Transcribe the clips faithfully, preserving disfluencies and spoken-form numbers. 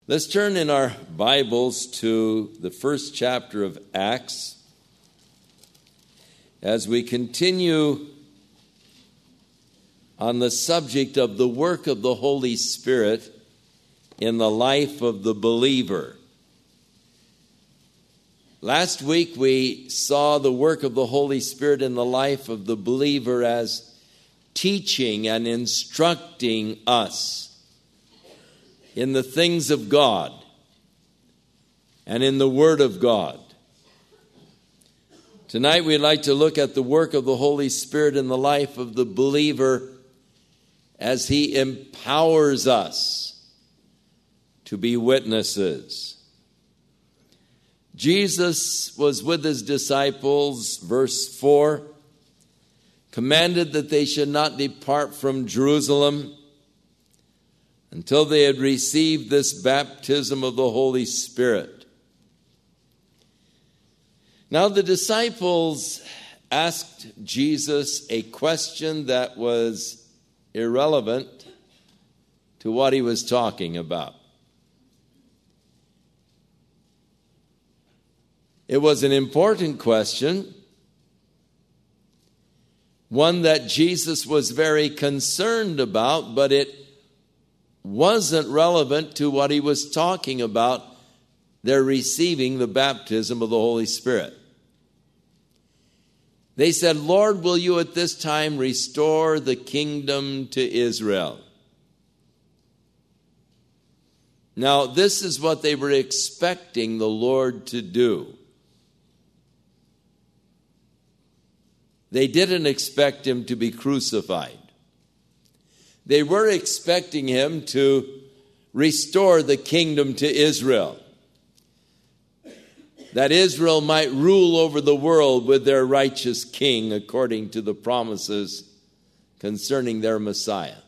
Let's turn in our Bibles to the first chapter of Acts as we continue on the subject of the work of the Holy Spirit in the life of the believer. Last week we saw the work of the Holy Spirit in the life of the believer as teaching and instructing us in the things of God and in the Word of God. Tonight we'd like to look at the work of the Holy Spirit in the life of the believer as He empowers us to be witnesses. Jesus was with His disciples, verse four, commanded that they should not depart from Jerusalem until they had received this baptism of the Holy Spirit. Now the disciples asked Jesus a question that was irrelevant to what He was talking about. It was an important question, one that Jesus was very concerned about, but it wasn't relevant to what He was talking about, their receiving the baptism of the Holy Spirit. They said, "Lord, will you at this time restore the kingdom to Israel?" Now, this is what they were expecting the Lord to do. They didn't expect Him to be crucified. They were expecting Him to restore the kingdom to Israel, that Israel might rule over the world with their righteous king according to the promises concerning their Messiah.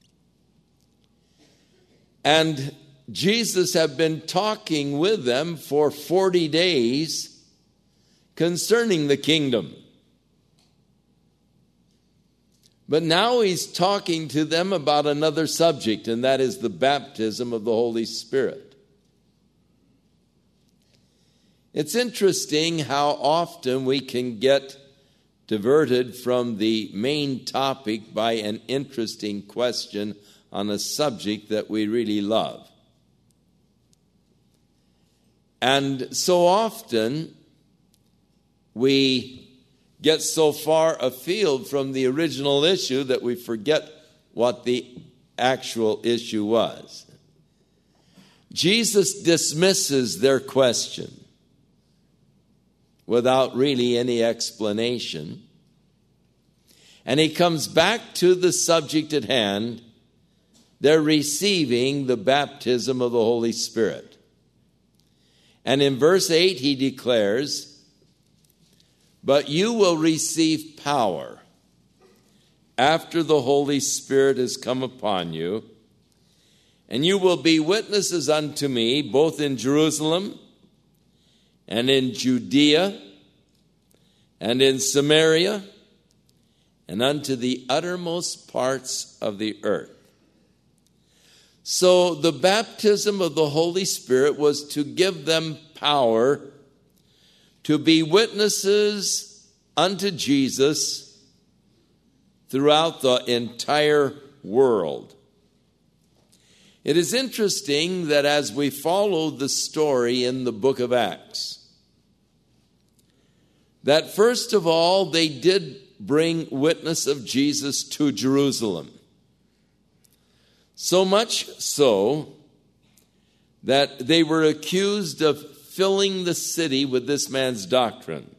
And Jesus had been talking with them for forty days concerning the kingdom. But now He's talking to them about another subject, and that is the baptism of the Holy Spirit. It's interesting how often we can get diverted from the main topic by an interesting question on a subject that we really love. And so often we get so far afield from the original issue that we forget what the actual issue was. Jesus dismisses their question without really any explanation, and He comes back to the subject at hand. They're receiving the baptism of the Holy Spirit. And in verse eight He declares, "But you will receive power after the Holy Spirit has come upon you, and you will be witnesses unto me both in Jerusalem and in Judea and in Samaria and unto the uttermost parts of the earth." So the baptism of the Holy Spirit was to give them power to be witnesses unto Jesus throughout the entire world. It is interesting that as we follow the story in the book of Acts, that first of all, they did bring witness of Jesus to Jerusalem. So much so that they were accused of filling the city with this man's doctrine.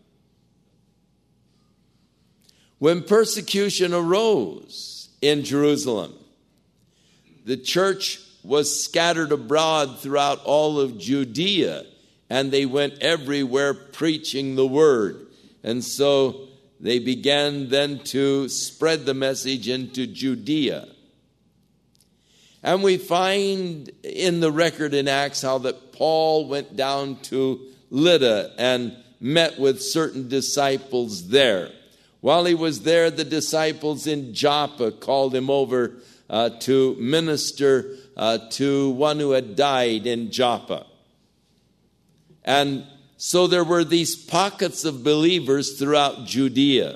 When persecution arose in Jerusalem, the church was scattered abroad throughout all of Judea, and they went everywhere preaching the word. And so they began then to spread the message into Judea. And we find in the record in Acts how that Paul went down to Lydda and met with certain disciples there. While he was there, the disciples in Joppa called him over uh, to minister uh, uh, to one who had died in Joppa. And so there were these pockets of believers throughout Judea.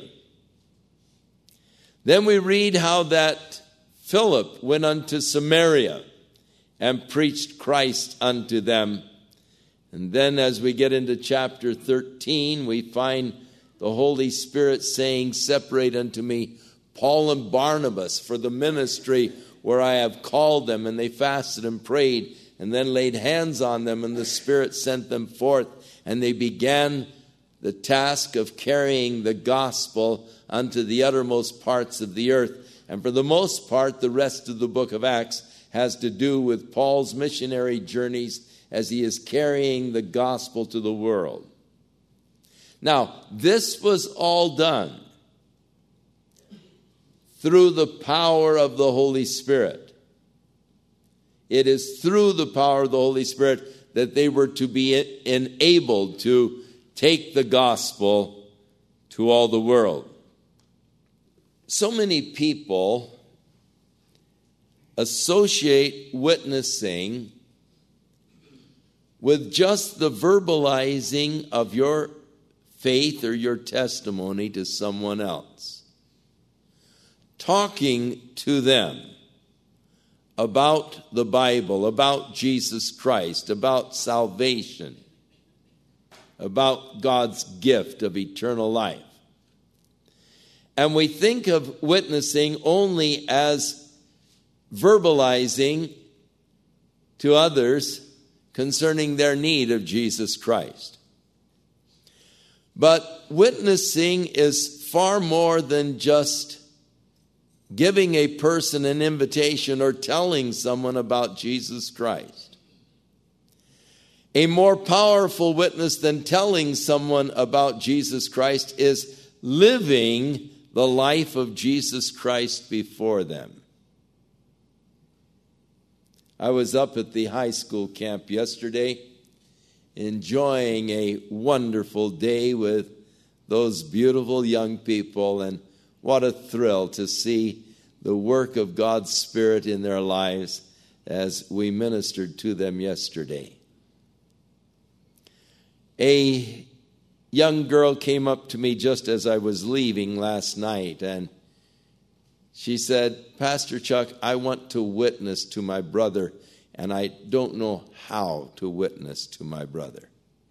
Then we read how that Philip went unto Samaria and preached Christ unto them. And then as we get into chapter thirteen, we find the Holy Spirit saying, separate unto me Paul and Barnabas for the ministry where I have called them. And they fasted and prayed and then laid hands on them, and the Spirit sent them forth. And they began the task of carrying the gospel unto the uttermost parts of the earth. And for the most part, the rest of the book of Acts has to do with Paul's missionary journeys as he is carrying the gospel to the world. Now, this was all done through the power of the Holy Spirit. It is through the power of the Holy Spirit that they were to be enabled to take the gospel to all the world. So many people associate witnessing with just the verbalizing of your faith or your testimony to someone else. Talking to them about the Bible, about Jesus Christ, about salvation, about God's gift of eternal life. And we think of witnessing only as verbalizing to others concerning their need of Jesus Christ. But witnessing is far more than just giving a person an invitation or telling someone about Jesus Christ. A more powerful witness than telling someone about Jesus Christ is living the life of Jesus Christ before them. I was up at the high school camp yesterday, enjoying a wonderful day with those beautiful young people, and what a thrill to see the work of God's Spirit in their lives as we ministered to them yesterday. A young girl came up to me just as I was leaving last night, and she said, Pastor Chuck, I want to witness to my brother, and I don't know how to witness to my brother.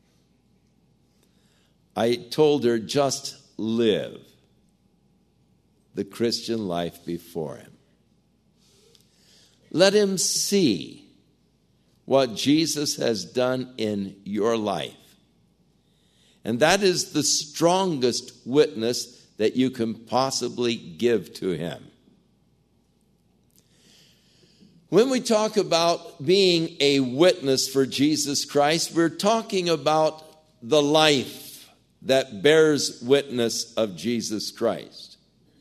I told her, just live the Christian life before him. Let him see what Jesus has done in your life. And that is the strongest witness that you can possibly give to him. When we talk about being a witness for Jesus Christ, we're talking about the life that bears witness of Jesus Christ.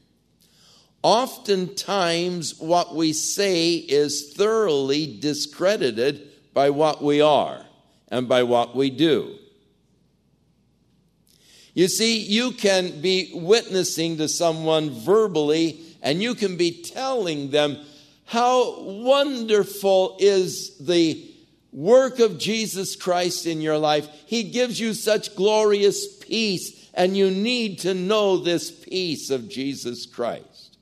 Oftentimes, what we say is thoroughly discredited by what we are and by what we do. You see, you can be witnessing to someone verbally, and you can be telling them how wonderful is the work of Jesus Christ in your life. He gives you such glorious peace, and you need to know this peace of Jesus Christ.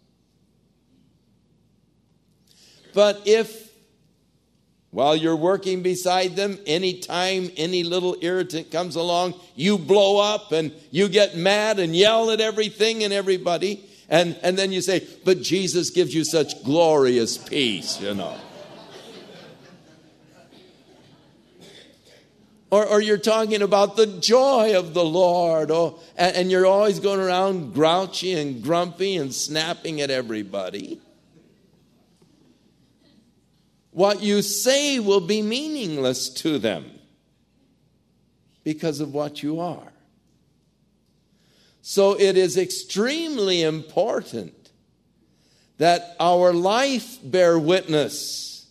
But if, while you're working beside them, anytime any little irritant comes along, you blow up and you get mad and yell at everything and everybody, and, and then you say, but Jesus gives you such glorious peace, you know. Or, or you're talking about the joy of the Lord, or, and, and you're always going around grouchy and grumpy and snapping at everybody. What you say will be meaningless to them because of what you are. So it is extremely important that our life bear witness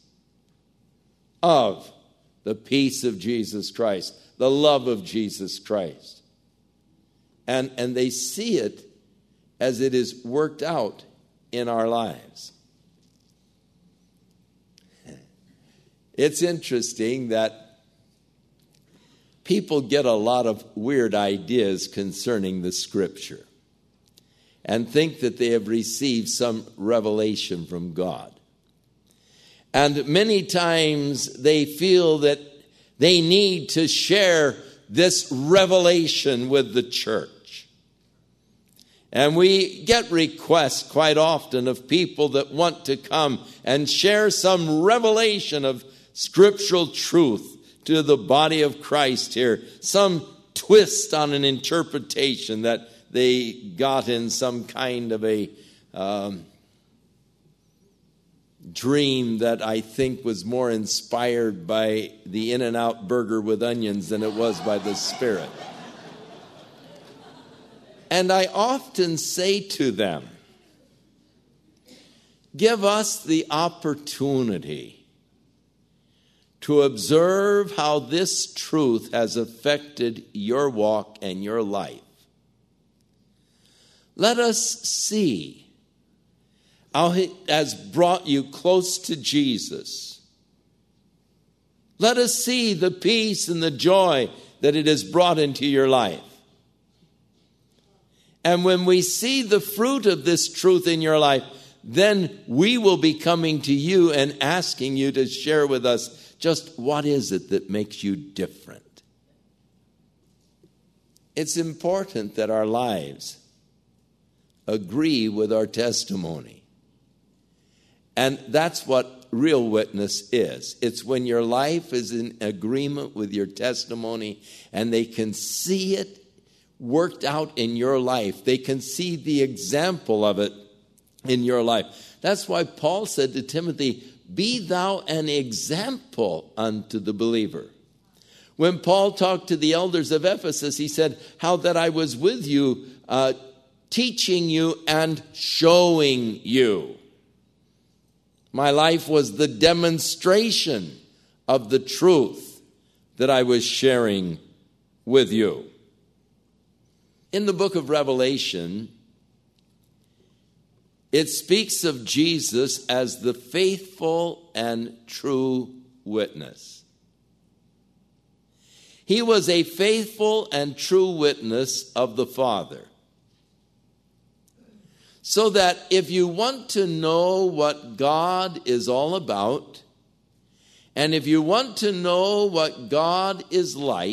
of the peace of Jesus Christ, the love of Jesus Christ. And, and they see it as it is worked out in our lives. It's interesting that people get a lot of weird ideas concerning the Scripture and think that they have received some revelation from God. And many times they feel that they need to share this revelation with the church. And we get requests quite often of people that want to come and share some revelation of scriptural truth to the body of Christ here, some twist on an interpretation that they got in some kind of a um, dream that I think was more inspired by the In-N-Out burger with onions than it was by the Spirit. And I often say to them, give us the opportunity to observe how this truth has affected your walk and your life. Let us see how it has brought you close to Jesus. Let us see the peace and the joy that it has brought into your life. And when we see the fruit of this truth in your life, then we will be coming to you and asking you to share with us just what is it that makes you different. It's important that our lives agree with our testimony. And that's what real witness is. It's when your life is in agreement with your testimony and they can see it worked out in your life. They can see the example of it in your life. That's why Paul said to Timothy, be thou an example unto the believer. When Paul talked to the elders of Ephesus, he said, how that I was with you, uh, teaching you and showing you. My life was the demonstration of the truth that I was sharing with you. In the book of Revelation, it speaks of Jesus as the faithful and true witness. He was a faithful and true witness of the Father. So that if you want to know what God is all about, and if you want to know what God is like,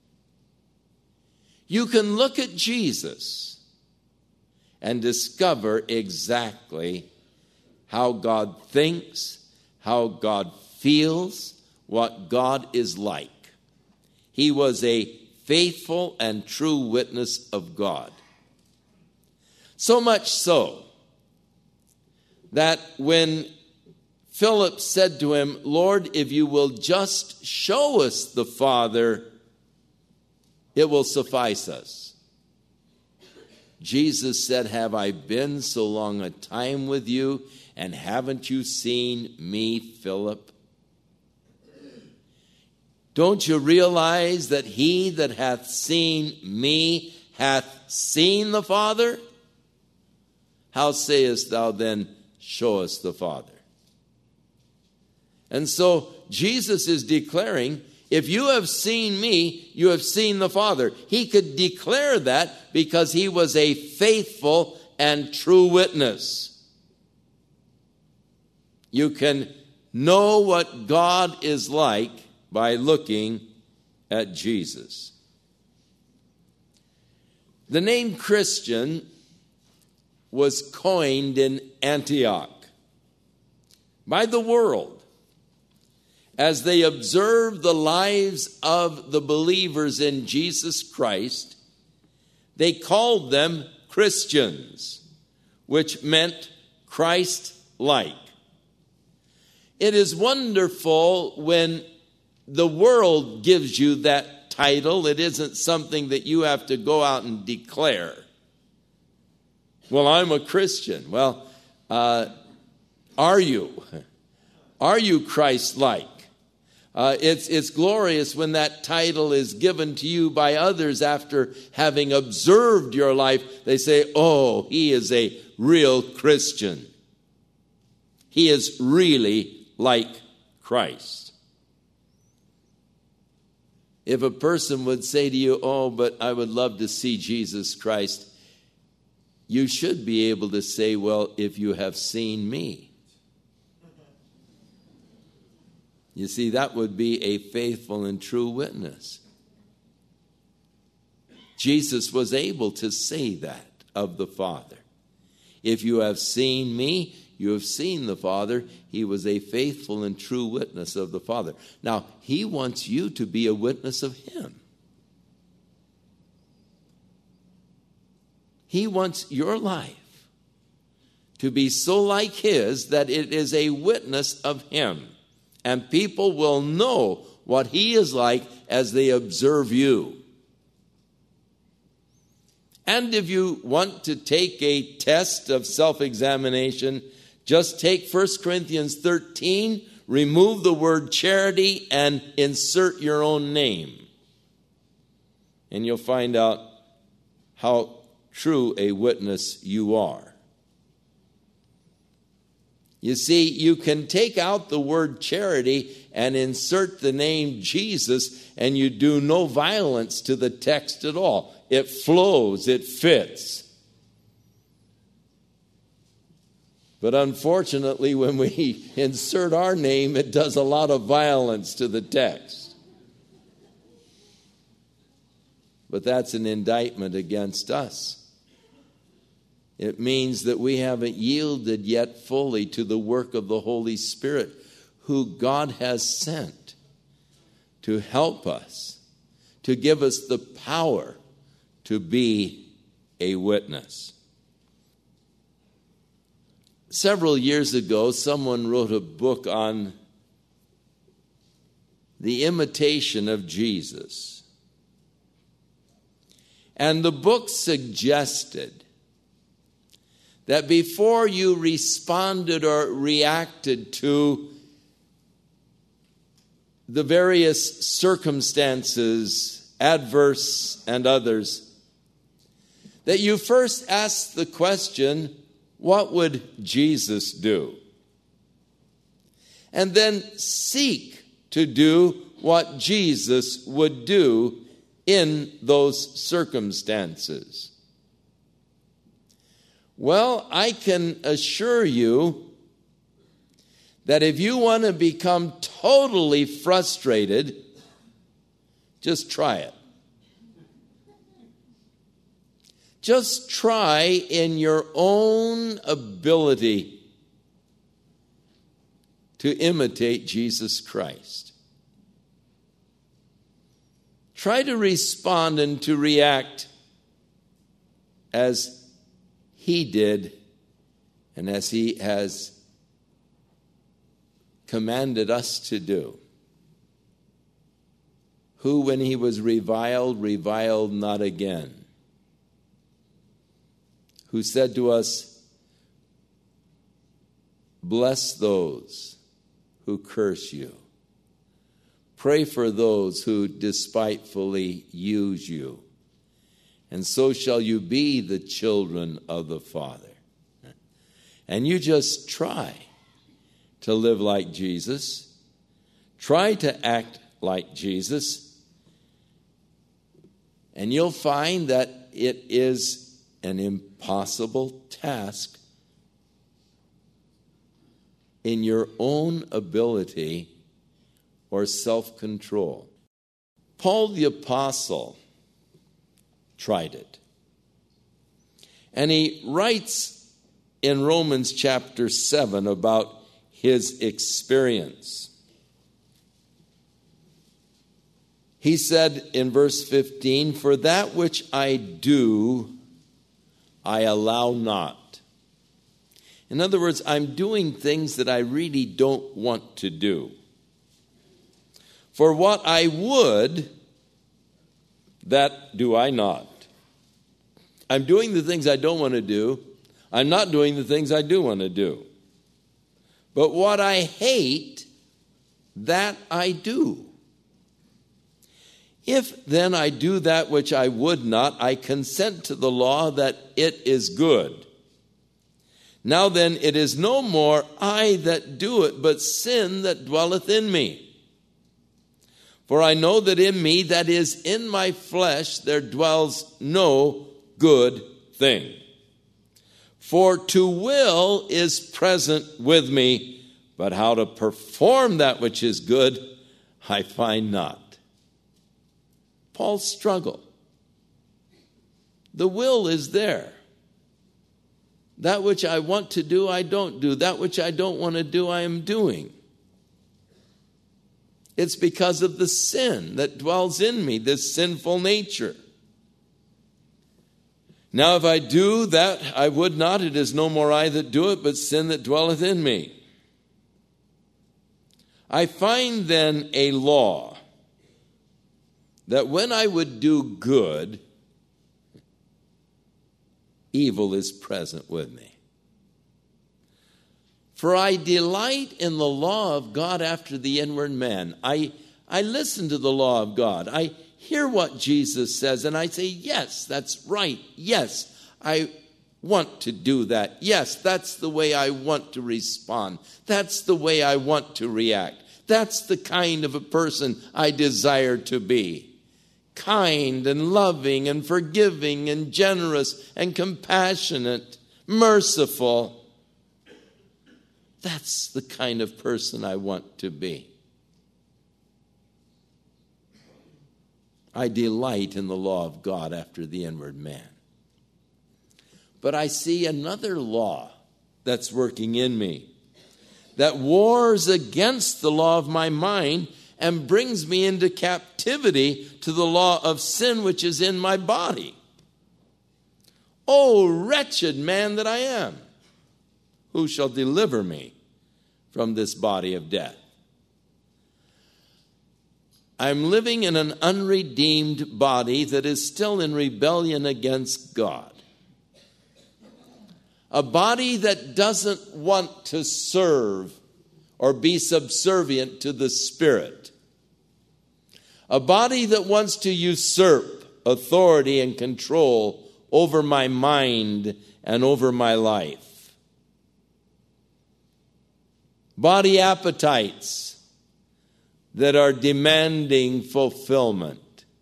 you can look at Jesus and discover exactly how God thinks, how God feels, what God is like. He was a faithful and true witness of God. So much so that when Philip said to him, Lord, if you will just show us the Father, it will suffice us. Jesus said, have I been so long a time with you, and haven't you seen me, Philip? Don't you realize that he that hath seen me hath seen the Father? How sayest thou then, show us the Father? And so Jesus is declaring, if you have seen me, you have seen the Father. He could declare that because he was a faithful and true witness. You can know what God is like by looking at Jesus. The name Christian was coined in Antioch by the world as they observed the lives of the believers in Jesus Christ. They called them Christians, which meant Christ-like. It is wonderful when the world gives you that title. It isn't something that you have to go out and declare. Well, I'm a Christian. Well, uh, are you? Are you Christ-like? Uh, it's, it's glorious when that title is given to you by others after having observed your life. They say, oh, he is a real Christian. He is really like Christ. If a person would say to you, oh, but I would love to see Jesus Christ, you should be able to say, well, if you have seen me. You see, that would be a faithful and true witness. Jesus was able to say that of the Father. If you have seen me, you have seen the Father. He was a faithful and true witness of the Father. Now, he wants you to be a witness of him. He wants your life to be so like his that it is a witness of him. And people will know what he is like as they observe you. And if you want to take a test of self-examination, just take First Corinthians thirteen, remove the word charity, and insert your own name. And you'll find out how true a witness you are. You see, you can take out the word charity and insert the name Jesus, and you do no violence to the text at all. It flows, it fits. But unfortunately, when we insert our name, it does a lot of violence to the text. But that's an indictment against us. It means that we haven't yielded yet fully to the work of the Holy Spirit, who God has sent to help us, to give us the power to be a witness. Several years ago, someone wrote a book on the imitation of Jesus. And the book suggested that before you responded or reacted to the various circumstances, adverse and others, that you first ask the question, what would Jesus do? And then seek to do what Jesus would do in those circumstances. Well, I can assure you that if you want to become totally frustrated, just try it. Just try in your own ability to imitate Jesus Christ. Try to respond and to react as he did and as he has commanded us to do. Who, when he was reviled, reviled not again. Who said to us, bless those who curse you. Pray for those who despitefully use you. And so shall you be the children of the Father. And you just try to live like Jesus. Try to act like Jesus. And you'll find that it is an impossible task in your own ability or self-control. Paul the Apostle tried it. And he writes in Romans chapter seven about his experience. He said in verse fifteen, "For that which I do, I allow not." In other words, I'm doing things that I really don't want to do. For what I would, that do I not. I'm doing the things I don't want to do. I'm not doing the things I do want to do. But what I hate, that I do. If then I do that which I would not, I consent to the law that it is good. Now then, it is no more I that do it, but sin that dwelleth in me. For I know that in me, that is, in my flesh, there dwells no good thing. For to will is present with me, but how to perform that which is good, I find not. Paul's struggle. The will is there. That which I want to do, I don't do. That which I don't want to do, I am doing. It's because of the sin that dwells in me, this sinful nature. Now if I do that I would not, it is no more I that do it, but sin that dwelleth in me. I find then a law that when I would do good, evil is present with me. For I delight in the law of God after the inward man. I, I listen to the law of God. I hear what Jesus says, and I say, yes, that's right. Yes, I want to do that. Yes, that's the way I want to respond. That's the way I want to react. That's the kind of a person I desire to be. Kind and loving and forgiving and generous and compassionate, merciful. That's the kind of person I want to be. I delight in the law of God after the inward man. But I see another law that's working in me that wars against the law of my mind and brings me into captivity to the law of sin which is in my body. O wretched man that I am, who shall deliver me from this body of death? I'm living in an unredeemed body that is still in rebellion against God. A body that doesn't want to serve or be subservient to the Spirit. A body that wants to usurp authority and control over my mind and over my life. Body appetites that are demanding fulfillment.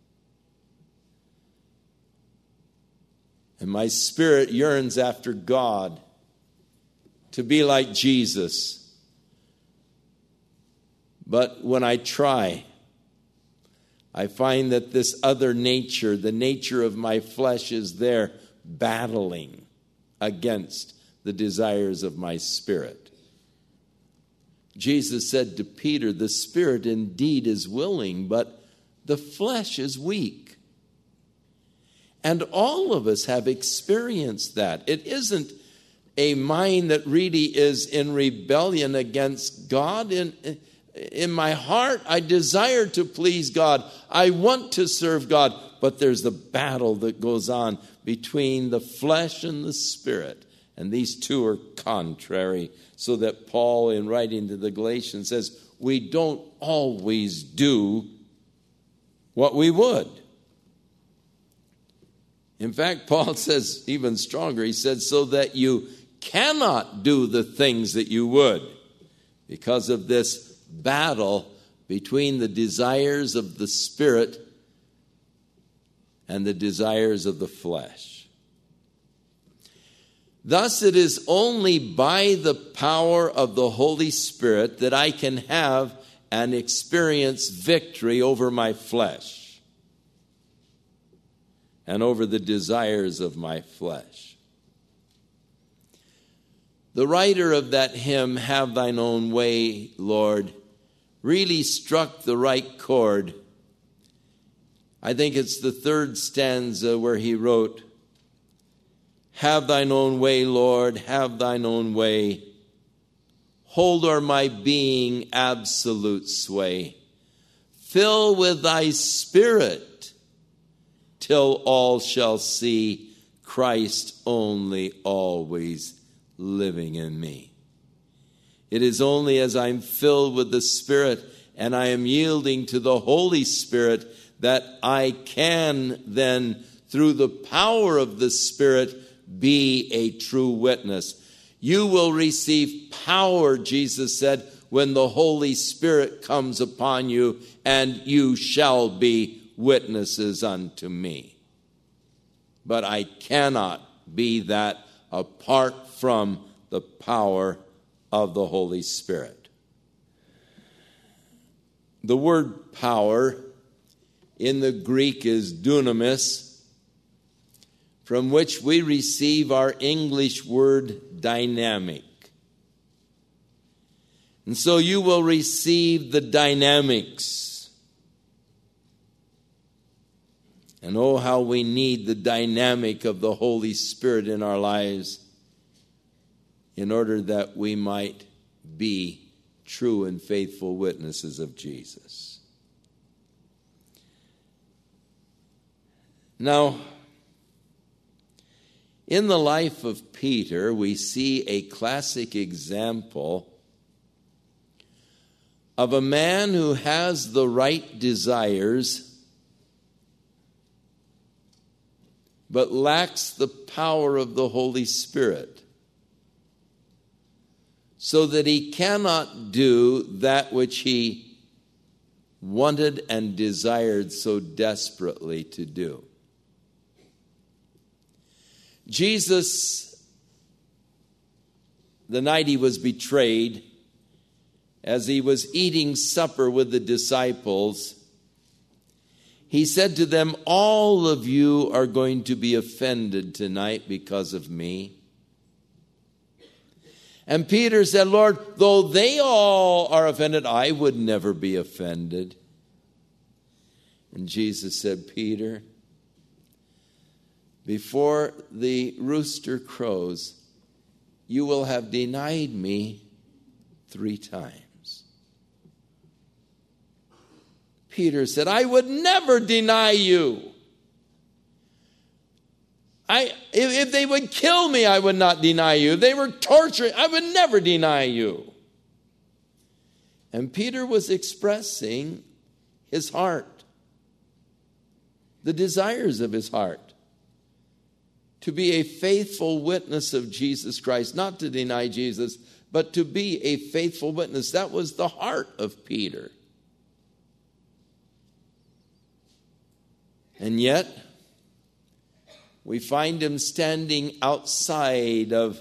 And my spirit yearns after God, to be like Jesus. But when I try, I find that this other nature, the nature of my flesh, is there battling against the desires of my spirit. Jesus said to Peter, the spirit indeed is willing, but the flesh is weak. And all of us have experienced that. It isn't a mind that really is in rebellion against God. In, in my heart, I desire to please God. I want to serve God. But there's the battle that goes on between the flesh and the spirit. And these two are contrary. So that Paul, in writing to the Galatians, says, we don't always do what we would. In fact, Paul says even stronger. He says, so that you cannot do the things that you would, because of this battle between the desires of the spirit and the desires of the flesh. Thus, it is only by the power of the Holy Spirit that I can have and experience victory over my flesh and over the desires of my flesh. The writer of that hymn, Have Thine Own Way, Lord, really struck the right chord. I think it's the third stanza where he wrote, have thine own way, Lord, have thine own way. Hold o'er my being absolute sway. Fill with thy spirit till all shall see Christ only always living in me. It is only as I'm filled with the Spirit and I am yielding to the Holy Spirit that I can then, through the power of the Spirit, be a true witness. You will receive power, Jesus said, when the Holy Spirit comes upon you, and you shall be witnesses unto me. But I cannot be that apart from the power of the Holy Spirit. The word power in the Greek is dunamis, from which we receive our English word dynamic. And so you will receive the dynamics. And oh, how we need the dynamic of the Holy Spirit in our lives in order that we might be true and faithful witnesses of Jesus. Now, in the life of Peter, we see a classic example of a man who has the right desires but lacks the power of the Holy Spirit, so that he cannot do that which he wanted and desired so desperately to do. Jesus, the night he was betrayed, as he was eating supper with the disciples, he said to them, "All of you are going to be offended tonight because of me." And Peter said, "Lord, though they all are offended, I would never be offended." And Jesus said, "Peter, before the rooster crows, you will have denied me three times." Peter said, "I would never deny you. I, if, if they would kill me, I would not deny you. If they were torturing, I would never deny you." And Peter was expressing his heart, the desires of his heart, to be a faithful witness of Jesus Christ, not to deny Jesus, but to be a faithful witness. That was the heart of Peter. And yet, we find him standing outside of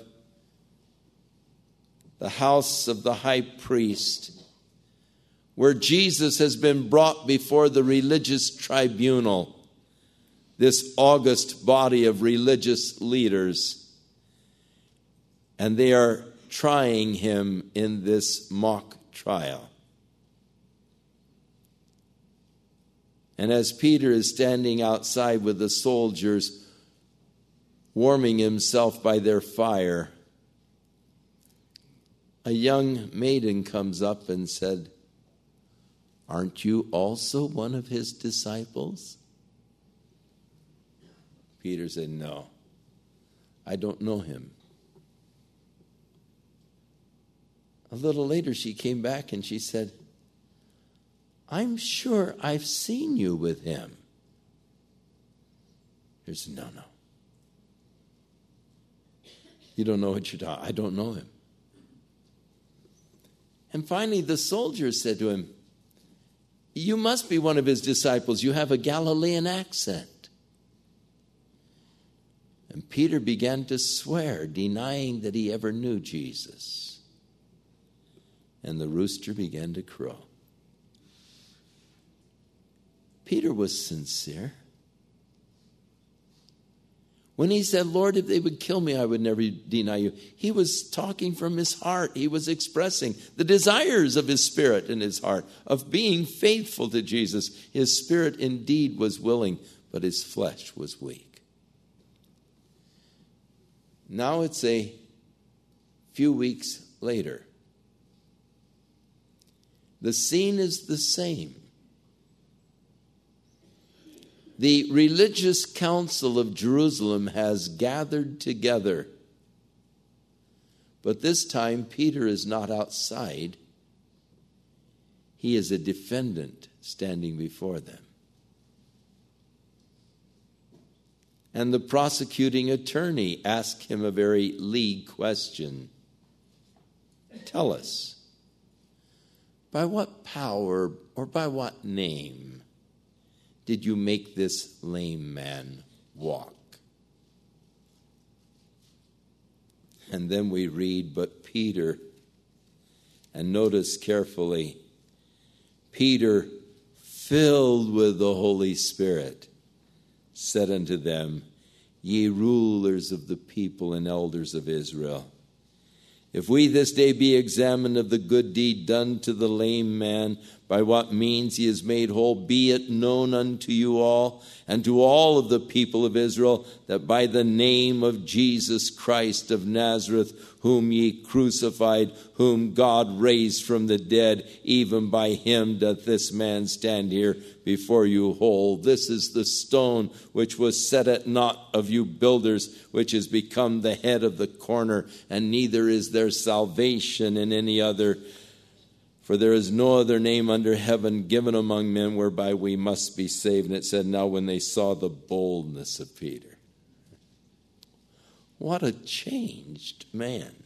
the house of the high priest, where Jesus has been brought before the religious tribunal, this august body of religious leaders, and they are trying him in this mock trial. And as Peter is standing outside with the soldiers, warming himself by their fire, a young maiden comes up and said, "Aren't you also one of his disciples?" Peter said, "No, I don't know him." A little later she came back and she said, "I'm sure I've seen you with him." He said, "No, no. You don't know what you're talking. I don't know him." And finally the soldiers said to him, "You must be one of his disciples. You have a Galilean accent." And Peter began to swear, denying that he ever knew Jesus. And the rooster began to crow. Peter was sincere. When he said, "Lord, if they would kill me, I would never deny you," he was talking from his heart. He was expressing the desires of his spirit in his heart, of being faithful to Jesus. His spirit indeed was willing, but his flesh was weak. Now it's a few weeks later. The scene is the same. The religious council of Jerusalem has gathered together. But this time, Peter is not outside. He is a defendant standing before them. And the prosecuting attorney asks him a very league question. "Tell us, by what power or by what name did you make this lame man walk? And then we read, but Peter, and notice carefully, Peter, filled with the Holy Spirit, said unto them, ye rulers of the people and elders of Israel, if we this day be examined of the good deed done to the lame man, by what means he is made whole, be it known unto you all and to all of the people of Israel, that by the name of Jesus Christ of Nazareth, whom ye crucified, whom God raised from the dead, even by him doth this man stand here before you whole. This is the stone which was set at naught of you builders, which has become the head of the corner, and neither is there salvation in any other. For there is no other name under heaven given among men whereby we must be saved. And it said, now when they saw the boldness of Peter. What a changed man.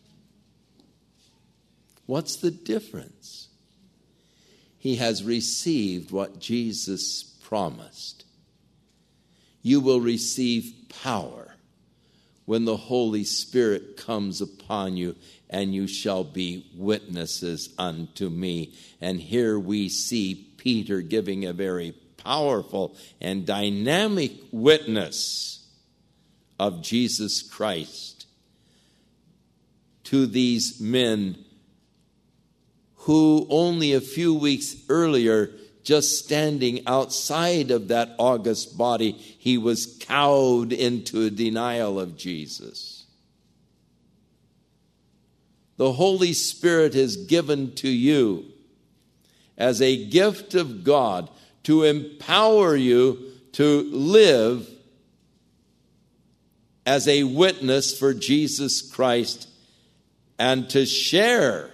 What's the difference? He has received what Jesus promised. You will receive power when the Holy Spirit comes upon you, and you shall be witnesses unto me. And here we see Peter giving a very powerful and dynamic witness of Jesus Christ to these men who only a few weeks earlier, just standing outside of that august body, he was cowed into a denial of Jesus. The Holy Spirit is given to you as a gift of God to empower you to live as a witness for Jesus Christ and to share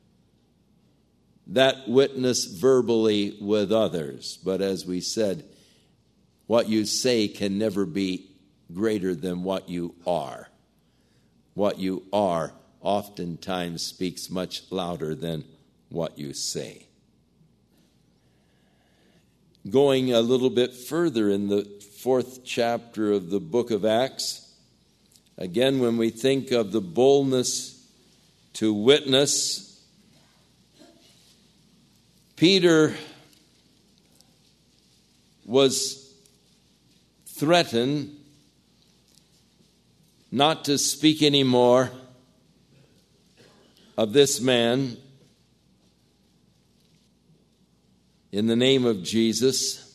that witness verbally with others. But as we said, what you say can never be greater than what you are. What you are oftentimes speaks much louder than what you say. Going a little bit further in the fourth chapter of the book of Acts, again, when we think of the boldness to witness, Peter was threatened not to speak anymore of this man in the name of Jesus.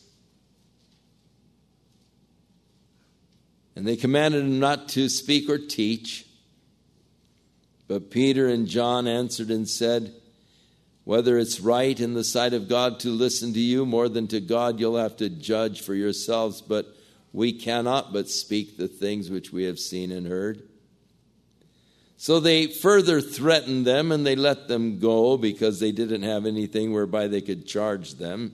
And they commanded him not to speak or teach. But Peter and John answered and said, whether it's right in the sight of God to listen to you more than to God, you'll have to judge for yourselves. But we cannot but speak the things which we have seen and heard. So they further threatened them, and they let them go because they didn't have anything whereby they could charge them.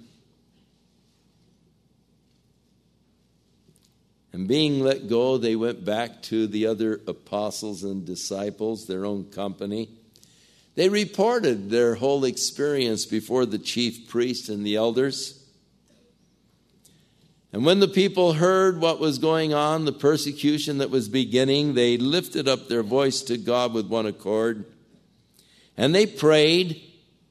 And being let go, they went back to the other apostles and disciples, their own company. They reported their whole experience before the chief priest and the elders. And when the people heard what was going on, the persecution that was beginning, they lifted up their voice to God with one accord. And they prayed.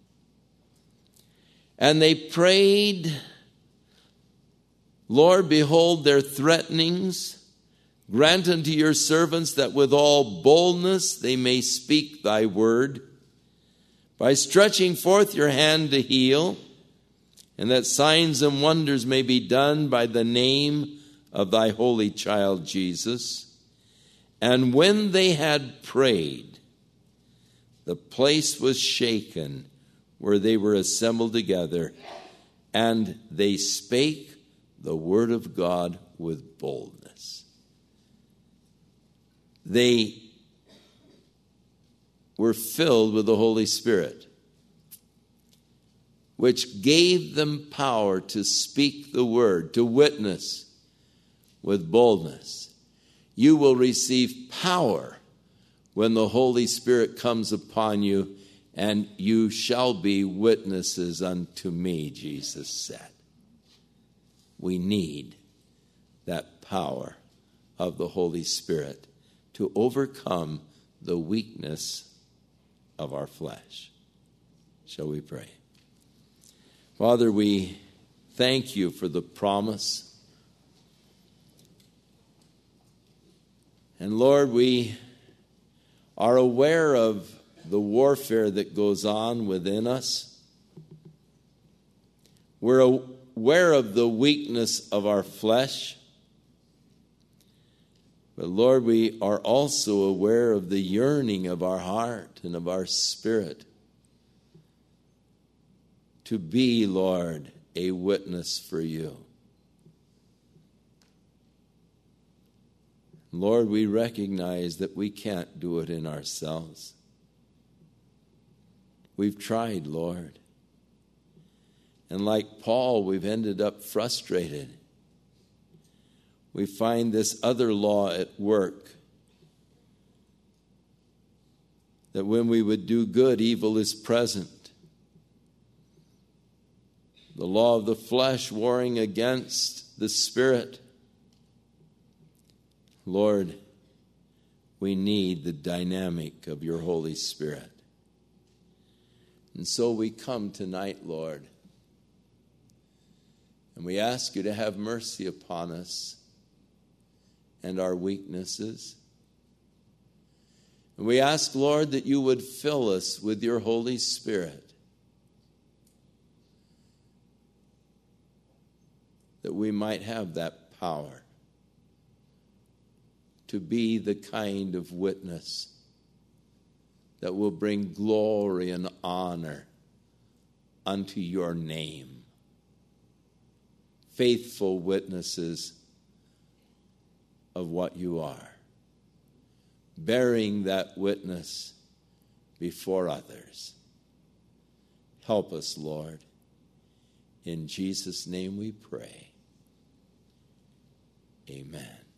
And they prayed, Lord, behold their threatenings. Grant unto your servants that with all boldness they may speak thy word, by stretching forth your hand to heal, and that signs and wonders may be done by the name of thy holy child Jesus. And when they had prayed, the place was shaken where they were assembled together, and they spake the word of God with boldness. They were filled with the Holy Spirit, which gave them power to speak the word, to witness with boldness. You will receive power when the Holy Spirit comes upon you, And you shall be witnesses unto me, Jesus said. We need that power of the Holy Spirit to overcome the weakness of our flesh. Shall we pray? Father, we thank you for the promise. And Lord, we are aware of the warfare that goes on within us. We're aware of the weakness of our flesh. But Lord, we are also aware of the yearning of our heart and of our spirit to be, Lord, a witness for you. Lord, we recognize that we can't do it in ourselves. We've tried, Lord. And like Paul, we've ended up frustrated. We find this other law at work, that when we would do good, evil is present. The law of the flesh warring against the Spirit. Lord, we need the dynamic of your Holy Spirit. And so we come tonight, Lord, and we ask you to have mercy upon us and our weaknesses. And we ask, Lord, that you would fill us with your Holy Spirit, that we might have that power to be the kind of witness that will bring glory and honor unto your name. Faithful witnesses of what you are, bearing that witness before others. Help us, Lord. In Jesus' name we pray. Amen.